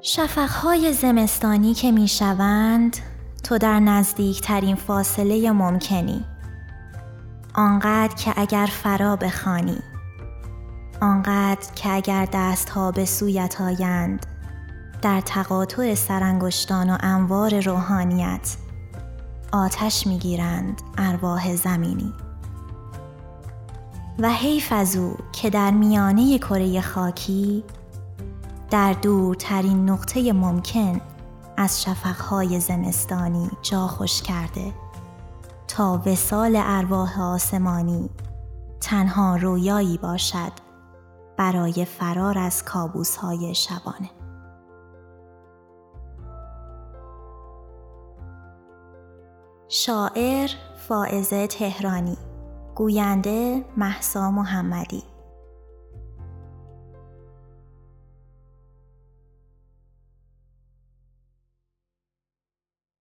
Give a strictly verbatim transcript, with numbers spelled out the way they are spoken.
شفقهای زمستانی که می شوند، تو در نزدیکترین فاصله ممکنی، آنقدر که اگر فرا بخوانی، آنقدر که اگر دستها به سویت آیند، در تقاطع سرانگشتان و انوار روحانیت آتش می گیرند ارواح زمینی. و حیف از او که در میانه کره خاکی، در دورترین نقطه ممکن از شفقهای زمستانی جا خوش کرده تا وصال ارواح آسمانی تنها رویایی باشد برای فرار از کابوس‌های شبانه. شاعر فائزه تهرانی، گوینده مهسا محمدی.